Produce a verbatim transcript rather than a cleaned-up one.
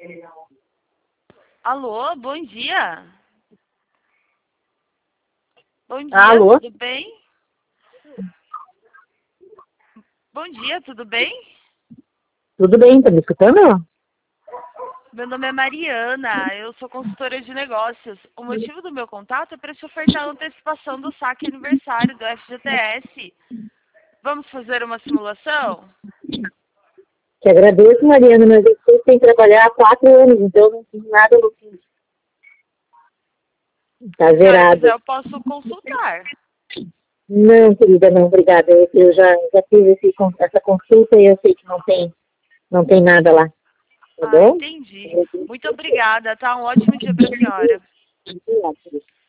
Alô, bom dia. Bom dia, Alô? tudo bem? Bom dia, tudo bem? Tudo bem, tá me escutando? Meu nome é Mariana, eu sou consultora de negócios. O motivo do meu contato é para te ofertar a antecipação do saque aniversário do F G T S. Vamos fazer uma simulação? Te agradeço, Mariana, mas eu estou sem trabalhar há quatro anos, então não fiz nada no fim. Tá Se a senhora quiser, zerado. eu posso consultar. Não, querida, não, obrigada. Eu, eu já, já fiz esse, essa consulta e eu sei que não tem, não tem nada lá. Tá Ah, bom? entendi. Muito obrigada, tá? Um ótimo dia para a senhora. Obrigada, querida.